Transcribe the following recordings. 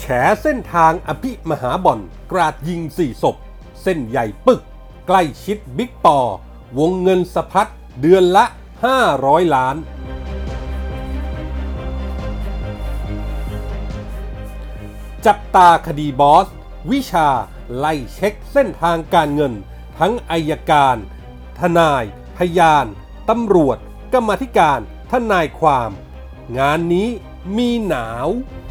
เส้นทางอภิมหาบ่อนกราดยิง4ศพเส้นใหญ่ปึกใกล้ชิดบิ๊กปอวงเงินสะพัดเดือนละ500 ล้านจับตาคดีบอสวิชาไล่เช็คเส้นทางการเงินทั้งอัยการทนายพยานตำรวจกรรมาธิการทนายความงานนี้มีหนาว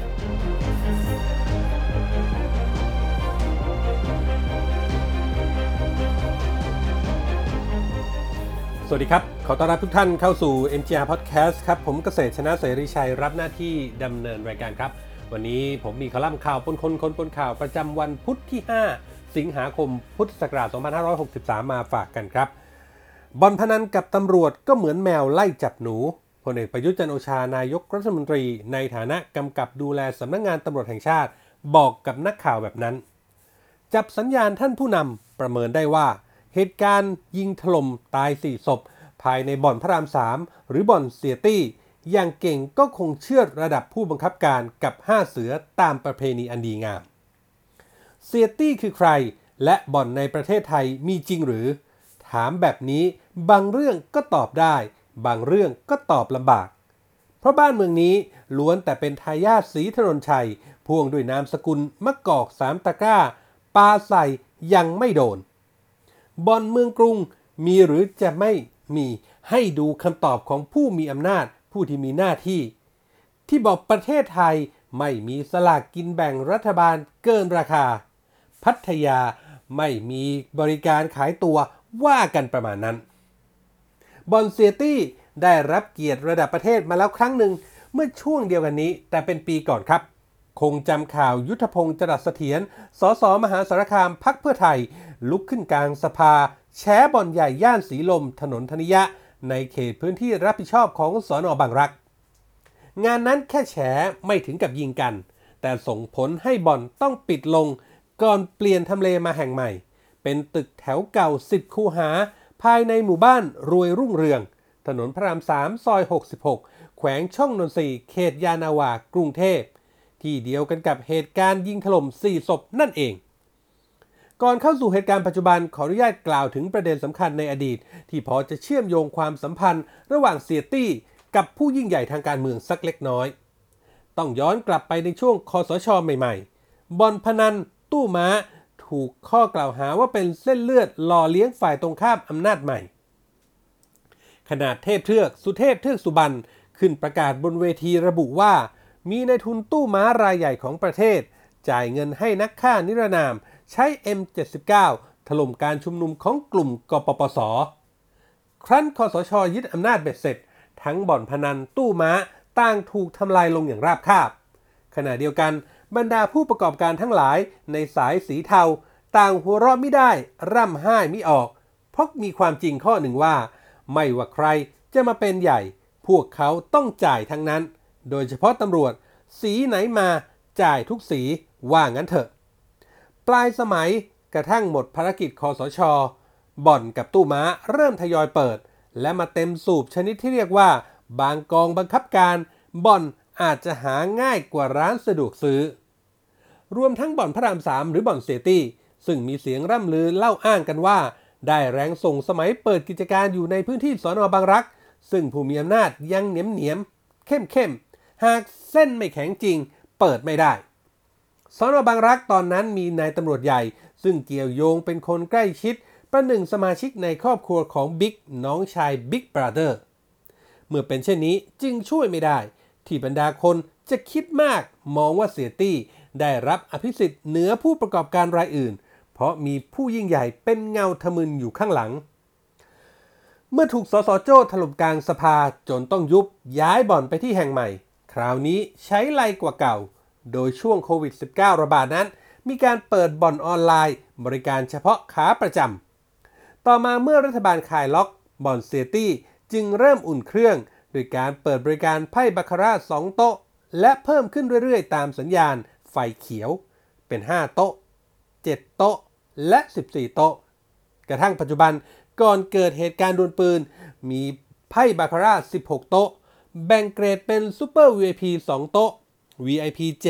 สวัสดีครับขอต้อนรับทุกท่านเข้าสู่ MGR Podcast ครับผมเกษตรชนะเสรีชัยรับหน้าที่ดำเนินรายการครับวันนี้ผมมีคอลัมน์ข่าวปนข่าวประจำวันพุธที่5สิงหาคมพุทธศักราช2563มาฝากกันครับบ่อนพนันกับตำรวจก็เหมือนแมวไล่จับหนูพลเอกประยุทธ์จันทร์โอชานายกรัฐมนตรีในฐานะกำกับดูแลสำนักงานตำรวจแห่งชาติบอกกับนักข่าวแบบนั้นจับสัญญาณท่านผู้นำประเมินได้ว่าเหตุการณ์ยิงถล่มตาย4ศพภายในบ่อนพระราม3หรือบ่อนเสียตี้อย่างเก่งก็คงเชื่อดระดับผู้บังคับการกับ5เสือตามประเพณีอันดีงามเสียตี้คือใครและบ่อนในประเทศไทยมีจริงหรือถามแบบนี้บางเรื่องก็ตอบได้บางเรื่องก็ตอบลำบากเพราะบ้านเมืองนี้ล้วนแต่เป็นทายาทศรีถนนชัยพ่วงด้วยนามสกุลมะกอก3ตะกร้าปาใส่ยังไม่โดนบ่อนเมืองกรุงมีหรือจะไม่มีให้ดูคำตอบของผู้มีอำนาจผู้ที่มีหน้าที่บอกประเทศไทยไม่มีสลากกินแบ่งรัฐบาลเกินราคาพัทยาไม่มีบริการขายตัวว่ากันประมาณนั้นบ่อนเสียตี้ได้รับเกียรติระดับประเทศมาแล้วครั้งหนึ่งเมื่อช่วงเดียวกันนี้แต่เป็นปีก่อนครับคงจำข่าวยุทธพงศ์จรัสเสถียรสสมหาสารคามพรรคเพื่อไทยลุกขึ้นกลางสภาแฉบ่อนใหญ่ย่านสีลมถนนธนิยะในเขตพื้นที่รับผิดชอบของสน.บางรักงานนั้นแค่แฉไม่ถึงกับยิงกันแต่ส่งผลให้บ่อนต้องปิดลงก่อนเปลี่ยนทำเลมาแห่งใหม่เป็นตึกแถวเก่า10 คูหาภายในหมู่บ้านรวยรุ่งเรืองถนนพระราม3ซอย66แขวงช่องนนทรีย์เขตยานาวากรุงเทพที่เดียวกันกับเหตุการณ์ยิงถล่ม4ศพนั่นเองก่อนเข้าสู่เหตุการณ์ปัจจุบันขออนุญาตกล่าวถึงประเด็นสำคัญในอดีตที่พอจะเชื่อมโยงความสัมพันธ์ระหว่างเสียตี้กับผู้ยิ่งใหญ่ทางการเมืองสักเล็กน้อยต้องย้อนกลับไปในช่วงคสช.ใหม่ๆบ่อนพนันตู้ม้าถูกข้อกล่าวหาว่าเป็นเส้นเลือดหล่อเลี้ยงฝ่ายตรงข้ามอำนาจใหม่ขนาดเทพเทือกสุเทพเทือกสุบรรณขึ้นประกาศบนเวทีระบุว่ามีนายทุนตู้ม้ารายใหญ่ของประเทศจ่ายเงินให้นักฆ่านิรนามใช้ M79 ถล่มการชุมนุมของกลุ่มกปปส.ครั้นคสช.ยึดอำนาจเบ็ดเสร็จทั้งบ่อนพนันตู้ม้าต่างถูกทำลายลงอย่างราบคาบขณะเดียวกันบรรดาผู้ประกอบการทั้งหลายในสายสีเทาต่างหัวเราะไม่ได้ร่ำไห้ไม่ออกเพราะมีความจริงข้อหนึ่งว่าไม่ว่าใครจะมาเป็นใหญ่พวกเขาต้องจ่ายทั้งนั้นโดยเฉพาะตำรวจสีไหนมาจ่ายทุกสีว่างั้นเถอะปลายสมัยกระทั่งหมดภารกิจคสช.บ่อนกับตู้ม้าเริ่มทยอยเปิดและมาเต็มสูบชนิดที่เรียกว่าบางกองบังคับการบ่อนอาจจะหาง่ายกว่าร้านสะดวกซื้อรวมทั้งบ่อนพระราม3หรือบ่อนเสียตี้ซึ่งมีเสียงร่ำลือเล่าอ้างกันว่าได้แรงส่งสมัยเปิดกิจการอยู่ในพื้นที่สน.บางรักซึ่งผู้มีอำนาจยังเหนียมเข้มหากเส้นไม่แข็งจริงเปิดไม่ได้สน.บางรักตอนนั้นมีนายตำรวจใหญ่ซึ่งเกี่ยวโยงเป็นคนใกล้ชิดประหนึ่งสมาชิกในครอบครัวของบิ๊กน้องชายบิ๊กบราเธอร์เมื่อเป็นเช่นนี้จึงช่วยไม่ได้ที่บรรดาคนจะคิดมากมองว่าเสียตี้ได้รับอภิสิทธิ์เหนือผู้ประกอบการรายอื่นเพราะมีผู้ยิ่งใหญ่เป็นเงาทะมึนอยู่ข้างหลังเมื่อถูกสสโจ้ถล่มกลางสภาจนต้องยุบย้ายบ่อนไปที่แห่งใหม่คราวนี้ใช้ไล่กว่าเก่าโดยช่วงโควิด -19 ระบาดนั้นมีการเปิดบ่อนออนไลน์บริการเฉพาะขาประจำต่อมาเมื่อรัฐบาลคลายล็อกบ่อนเสียตี้จึงเริ่มอุ่นเครื่องโดยการเปิดบริการไพ่บาคาร่า2โต๊ะและเพิ่มขึ้นเรื่อยๆตามสัญญาณไฟเขียวเป็น5โต๊ะ7โต๊ะและ14โต๊ะกระทั่งปัจจุบันก่อนเกิดเหตุการณ์ดวลปืนมีไพ่บาคาร่า16โต๊ะแบ่งเกรดเป็นซูเปอร์ VIP 2โต๊ะ VIP 7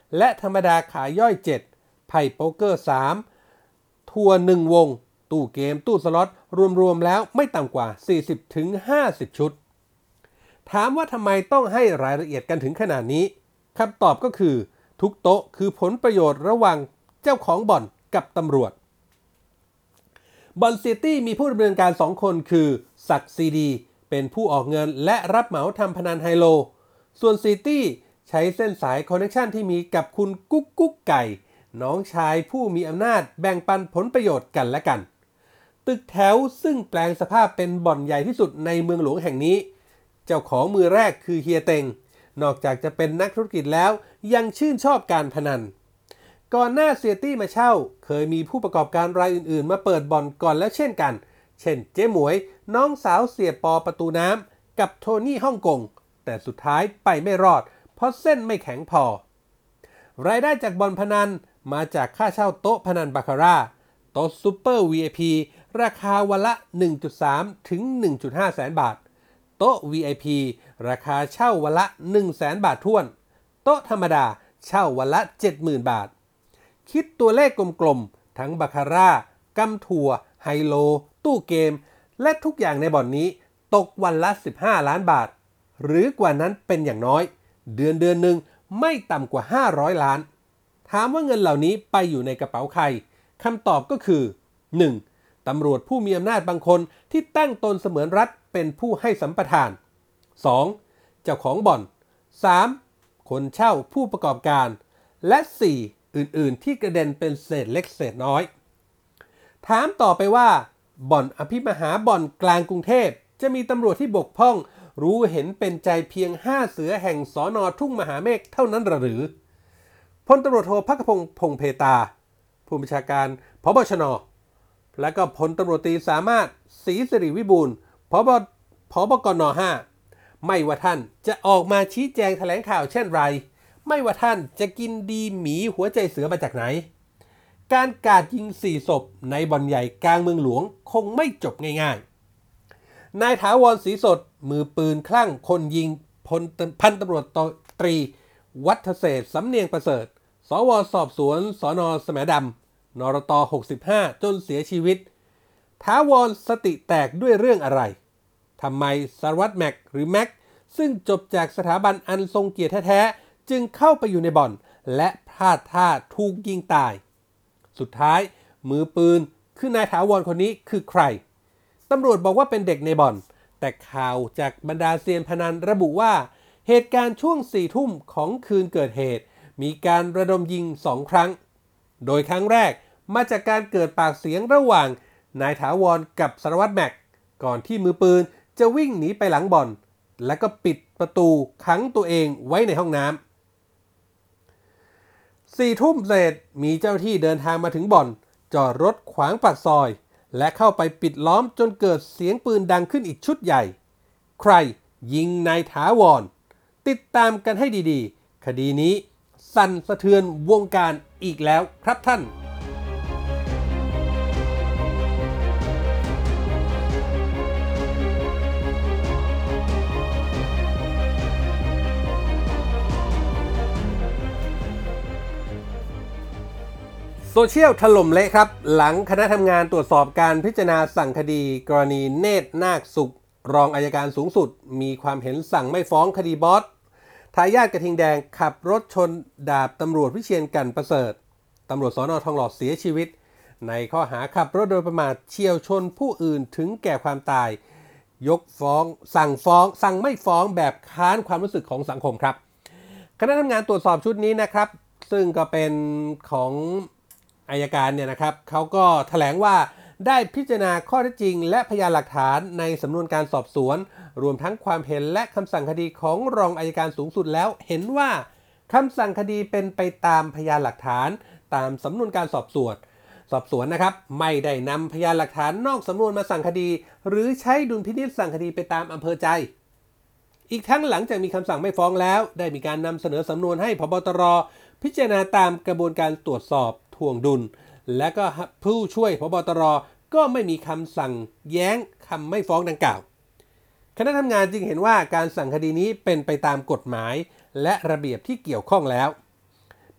และธรรมดาขายย่อย7ไพ่โป๊กเกอร์3ทัวร์1วงตู้เกมตู้สล็อตรวมๆแล้วไม่ต่ำกว่า 40-50 ชุดถามว่าทำไมต้องให้รายละเอียดกันถึงขนาดนี้คำตอบก็คือทุกโต๊ะคือผลประโยชน์ระหว่างเจ้าของบ่อนกับตำรวจบอนซิตี้มีผู้ดำเนินการ2คนคือศักดิ์ซีดีเป็นผู้ออกเงินและรับเหมาทำพนันไฮโลส่วนซิตี้ใช้เส้นสายคอนเนคชั่นที่มีกับคุณกุ๊กกุ๊กไก่น้องชายผู้มีอำนาจแบ่งปันผลประโยชน์กันและกันตึกแถวซึ่งแปลงสภาพเป็นบ่อนใหญ่ที่สุดในเมืองหลวงแห่งนี้เจ้าของมือแรกคือเฮียเต็งนอกจากจะเป็นนักธุรกิจแล้วยังชื่นชอบการพนันก่อนหน้าเสียตี้มาเช่าเคยมีผู้ประกอบการรายอื่นๆมาเปิดบ่อนก่อนแล้วเช่นกันเช่นเจ๊หมวยน้องสาวเสียปอประตูน้ำกับโทนี่ฮ่องกงแต่สุดท้ายไปไม่รอดเพราะเส้นไม่แข็งพอรายได้จากบ่อนพนันมาจากค่าเช่าโต๊ะพนันบาคาร่าโต๊ะซูเปอร์ VIP ราคาวันละ 1.3 ถึง 1.5 แสนบาทโต๊ะ VIP ราคาเช่าวันละ 100,000 บาทถ้วนโต๊ะธรรมดาเช่าวันละ 70,000 บาทคิดตัวเลขกลมๆทั้งบาคาร่ากำถั่วไฮโลตู้เกมและทุกอย่างในบ่อนนี้ตกวันละ15ล้านบาทหรือกว่านั้นเป็นอย่างน้อยเดือนหนึ่งไม่ต่ำกว่า500ล้านถามว่าเงินเหล่านี้ไปอยู่ในกระเป๋าใครคำตอบก็คือ 1. ตำรวจผู้มีอำนาจบางคนที่ตั้งตนเสมือนรัฐเป็นผู้ให้สัมปทาน 2. เจ้าของบ่อน 3. คนเช่าผู้ประกอบการและ 4. อื่นๆที่กระเด็นเป็นเศษเล็กเศษน้อยถามต่อไปว่าบ่อนอภิมหาบ่อนกลางกรุงเทพจะมีตำรวจที่บกพร่องรู้เห็นเป็นใจเพียง5เสือแห่งสน.ทุ่งมหาเมฆเท่านั้นหรือพลตำรวจโทภัคพงษ์พงษ์เพตราผู้บัญชาการผบ.ชน.และก็พลตำรวจตรีสามารถศรีสิริวิบูลย์ผบ.กน. 5ไม่ว่าท่านจะออกมาชี้แจงแถลงข่าวเช่นไรไม่ว่าท่านจะกินดีหมีหัวใจเสือมาจากไหนการกราดยิง4ศพในบ่อนใหญ่กลางเมืองหลวงคงไม่จบง่ายๆนายถาวรศรีสดมือปืนคลั่งคนยิงพันตำรวจตรีวัฒเศษสำเนียงประเสริฐสวสอบสวนสน.แสมดำนรต65จนเสียชีวิตถาวรสติแตกด้วยเรื่องอะไรทำไมสารวัตรแม็กหรือแม็กซึ่งจบจากสถาบันอันทรงเกียรติแท้ๆจึงเข้าไปอยู่ในบ่อนและพลาดท่าถูกยิงตายสุดท้ายมือปืนคือนายถาวรคนนี้คือใครตำรวจบอกว่าเป็นเด็กในบ่อนแต่ข่าวจากบรรดาเซียนพนันระบุว่าเหตุการณ์ช่วง4 ทุ่มของคืนเกิดเหตุมีการระดมยิง2 ครั้งโดยครั้งแรกมาจากการเกิดปากเสียงระหว่างนายถาวรกับสารวัตรแม็กก่อนที่มือปืนจะวิ่งหนีไปหลังบ่อนแล้วก็ปิดประตูขังตัวเองไว้ในห้องน้ำ4 ทุ่มเศษมีเจ้าที่เดินทางมาถึงบ่อนจอดรถขวางปากซอยและเข้าไปปิดล้อมจนเกิดเสียงปืนดังขึ้นอีกชุดใหญ่ใครยิงนายถาวรติดตามกันให้ดีๆคดีนี้สั่นสะเทือนวงการอีกแล้วครับท่านโซเชียลถล่มเละครับหลังคณะทำงานตรวจสอบการพิจารณาสั่งคดีกรณีเนตรนาคสุขรองอัยการสูงสุดมีความเห็นสั่งไม่ฟ้องคดีบอสทายาทกระทิงแดงขับรถชนดาบตำรวจวิเชียรกันประเสริฐตำรวจสน.ทองหล่อเสียชีวิตในข้อหาขับรถโดยประมาทเฉี่ยวชนผู้อื่นถึงแก่ความตายยกฟ้องสั่งไม่ฟ้องแบบค้านความรู้สึกของสังคมครับคณะทำงานตรวจสอบชุดนี้นะครับซึ่งก็เป็นของอัยการเนี่ยนะครับเขาก็แถลงว่าได้พิจารณาข้อเท็จจริงและพยานหลักฐานในสำนวนการสอบสวนรวมทั้งความเห็นและคำสั่งคดีของรองอัยการสูงสุดแล้วเห็นว่าคำสั่งคดีเป็นไปตามพยานหลักฐานตามสำนวนการสอบสวนนะครับไม่ได้นำพยานหลักฐานนอกสำนวนมาสั่งคดีหรือใช้ดุลพินิจสั่งคดีไปตามอำเภอใจอีกทั้งหลังจากมีคำสั่งไม่ฟ้องแล้วได้มีการนำเสนอสำนวนให้ผบ.ตร.พิจารณาตามกระบวนการตรวจสอบทวงดุลและก็ผู้ช่วยผบ.ตร.ก็ไม่มีคำสั่งแย้งคำไม่ฟ้องดังกล่าวคณะทำงานจึงเห็นว่าการสั่งคดีนี้เป็นไปตามกฎหมายและระเบียบที่เกี่ยวข้องแล้ว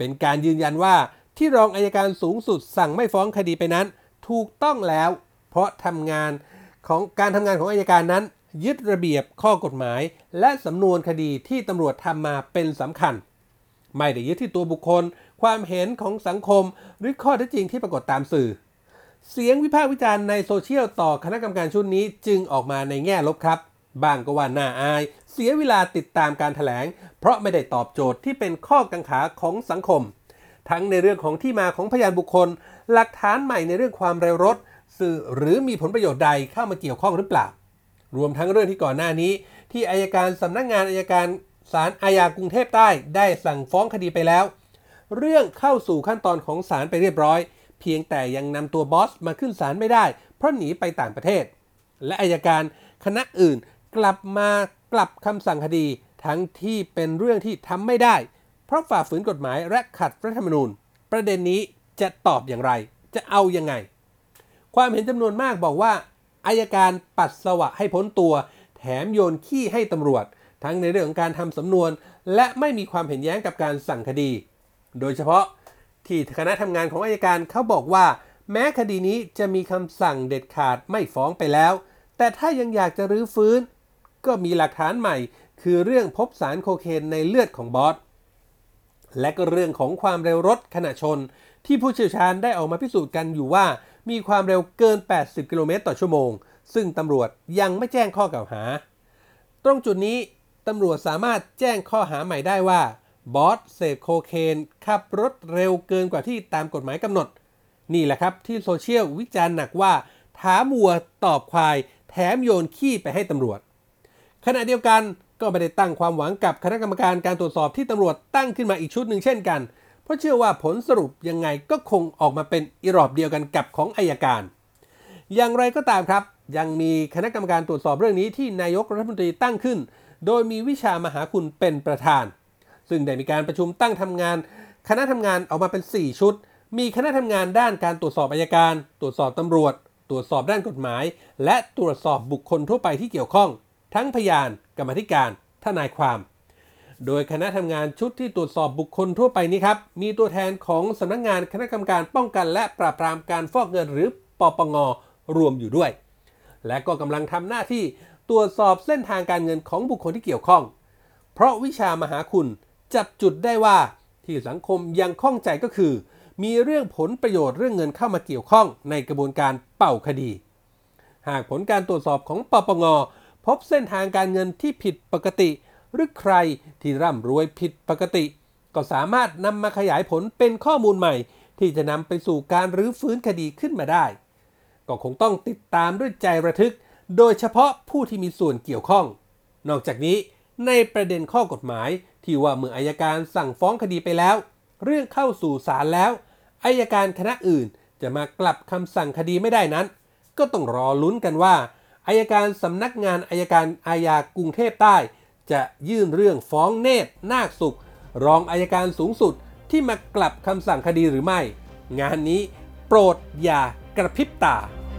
เป็นการยืนยันว่าที่รองอัยการสูงสุดสั่งไม่ฟ้องคดีไปนั้นถูกต้องแล้วเพราะการทำงานของอัยการนั้นยึดระเบียบข้อกฎหมายและสำนวนคดีที่ตำรวจทำมาเป็นสำคัญไม่ได้ยึดที่ตัวบุคคลความเห็นของสังคมหรือข้อเท็จจริงที่ปรากฏตามสื่อเสียงวิพากษ์วิจารณ์ในโซเชียลต่อคณะกรรมการชุดนี้จึงออกมาในแง่ลบครับบางก็ว่าน่าอายเสียเวลาติดตามการแถลงเพราะไม่ได้ตอบโจทย์ที่เป็นข้อกังขาของสังคมทั้งในเรื่องของที่มาของพยานบุคคลหลักฐานใหม่ในเรื่องความเร็วรถสื่อหรือมีผลประโยชน์ใดเข้ามาเกี่ยวข้องหรือเปล่ารวมทั้งเรื่องที่ก่อนหน้านี้ที่อัยการสำนักงานอัยการศาลอาญากรุงเทพใต้ได้สั่งฟ้องคดีไปแล้วเรื่องเข้าสู่ขั้นตอนของศาลไปเรียบร้อยเพียงแต่ยังนำตัวบอสมาขึ้นศาลไม่ได้เพราะหนีไปต่างประเทศและอัยการคณะอื่นกลับคำสั่งคดีทั้งที่เป็นเรื่องที่ทำไม่ได้เพราะฝ่าฝืนกฎหมายและขัดรัฐธรรมนูญประเด็นนี้จะตอบอย่างไรจะเอายังไงความเห็นจำนวนมากบอกว่าอัยการปัสสาวะให้พ้นตัวแถมโยนขี้ให้ตำรวจทั้งในเรื่องของการทำสำนวนและไม่มีความเห็นแย้งกับการสั่งคดีโดยเฉพาะที่คณะทำงานของอัยการเขาบอกว่าแม้คดีนี้จะมีคำสั่งเด็ดขาดไม่ฟ้องไปแล้วแต่ถ้ายังอยากจะรื้อฟื้นก็มีหลักฐานใหม่คือเรื่องพบสารโคเคนในเลือดของบอสและก็เรื่องของความเร็วรถขณะชนที่ผู้เชี่ยวชาญได้ออกมาพิสูจน์กันอยู่ว่ามีความเร็วเกิน80กิโลเมตรต่อชั่วโมงซึ่งตำรวจยังไม่แจ้งข้อกล่าวหาตรงจุดนี้ตำรวจสามารถแจ้งข้อหาใหม่ได้ว่าบอสเสพโคเคนขับรถเร็วเกินกว่าที่ตามกฎหมายกำหนดนี่แหละครับที่โซเชียลวิจารณ์หนักว่าถามวัวตอบควายแถมโยนขี้ไปให้ตำรวจขณะเดียวกันก็ไม่ได้ตั้งความหวังกับคณะกรรมการการตรวจสอบที่ตำรวจตั้งขึ้นมาอีกชุดหนึ่งเช่นกันเพราะเชื่อว่าผลสรุปยังไงก็คงออกมาเป็นอีรอบเดียวกันกับของอัยการอย่างไรก็ตามครับยังมีคณะกรรมการตรวจสอบเรื่องนี้ที่นายกรัฐมนตรีตั้งขึ้นโดยมีวิชามหาคุณเป็นประธานซึ่งได้มีการประชุมตั้งทำงานคณะทำงานออกมาเป็น4ชุดมีคณะทำงานด้านการตรวจสอบอัยการตรวจสอบตำรวจตรวจสอบด้านกฎหมายและตรวจสอบบุคคลทั่วไปที่เกี่ยวข้องทั้งพยานกรรมาธิการทนายความโดยคณะทำงานชุดที่ตรวจสอบบุคคลทั่วไปนี้ครับมีตัวแทนของสำนักงานคณะกรรมการป้องกันและปราบปรามการฟอกเงินหรือปปง.รวมอยู่ด้วยและก็กำลังทำหน้าที่ตรวจสอบเส้นทางการเงินของบุคคลที่เกี่ยวข้องเพราะวิชามหาคุณจับจุดได้ว่าที่สังคมยังข้องใจก็คือมีเรื่องผลประโยชน์เรื่องเงินเข้ามาเกี่ยวข้องในกระบวนการเป่าคดีหากผลการตรวจสอบของปปง.พบเส้นทางการเงินที่ผิดปกติหรือใครที่ร่ำรวยผิดปกติก็สามารถนำมาขยายผลเป็นข้อมูลใหม่ที่จะนำไปสู่การรื้อฟื้นคดีขึ้นมาได้ก็คงต้องติดตามด้วยใจระทึกโดยเฉพาะผู้ที่มีส่วนเกี่ยวข้องนอกจากนี้ในประเด็นข้อกฎหมายที่ว่าเมื่ออัยการสั่งฟ้องคดีไปแล้วเรื่องเข้าสู่ศาลแล้วอัยการคณะอื่นจะมากลับคำสั่งคดีไม่ได้นั้นก็ต้องรอลุ้นกันว่าอัยการสำนักงานอัยการอาญากรุงเทพใต้จะยื่นเรื่องฟ้องเนตรนาคสุขรองอัยการสูงสุดที่มากลับคำสั่งคดีหรือไม่งานนี้โปรดอย่ากระพริบตา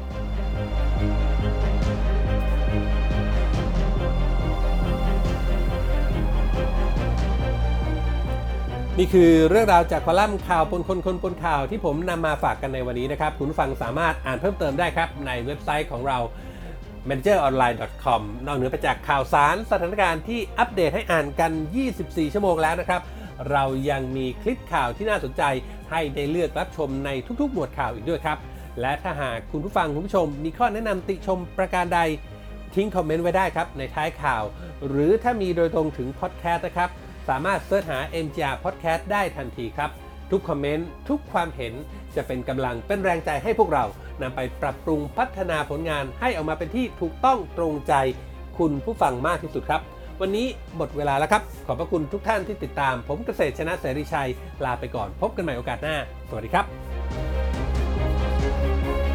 นี่คือเรื่องราวจากคอลัมน์ข่าวปนคนปนข่าวที่ผมนำมาฝากกันในวันนี้นะครับคุณผู้ฟังสามารถอ่านเพิ่มเติมได้ครับในเว็บไซต์ของเรา manageronline.com นอกเหนือไปจากข่าวสารสถานการณ์ที่อัปเดตให้อ่านกัน 24 ชั่วโมงแล้วนะครับเรายังมีคลิปข่าวที่น่าสนใจให้ได้เลือกรับชมในทุกๆหมวดข่าวอีกด้วยครับและถ้าหากคุณผู้ฟังคุณผู้ชมมีข้อแนะนำติชมประการใดทิ้งคอมเมนต์ไว้ได้ครับในท้ายข่าวหรือถ้ามีโดยตรงถึงพอดแคสต์นะครับสามารถเสิร์ชหา MGR Podcast ได้ทันทีครับทุกคอมเมนต์ทุกความเห็นจะเป็นกำลังเป็นแรงใจให้พวกเรานำไปปรับปรุงพัฒนาผลงานให้ออกมาเป็นที่ถูกต้องตรงใจคุณผู้ฟังมากที่สุดครับวันนี้หมดเวลาแล้วครับขอบพระคุณทุกท่านที่ติดตามผมเกษตรชนะเสรีชัยลาไปก่อนพบกันใหม่โอกาสหน้าสวัสดีครับ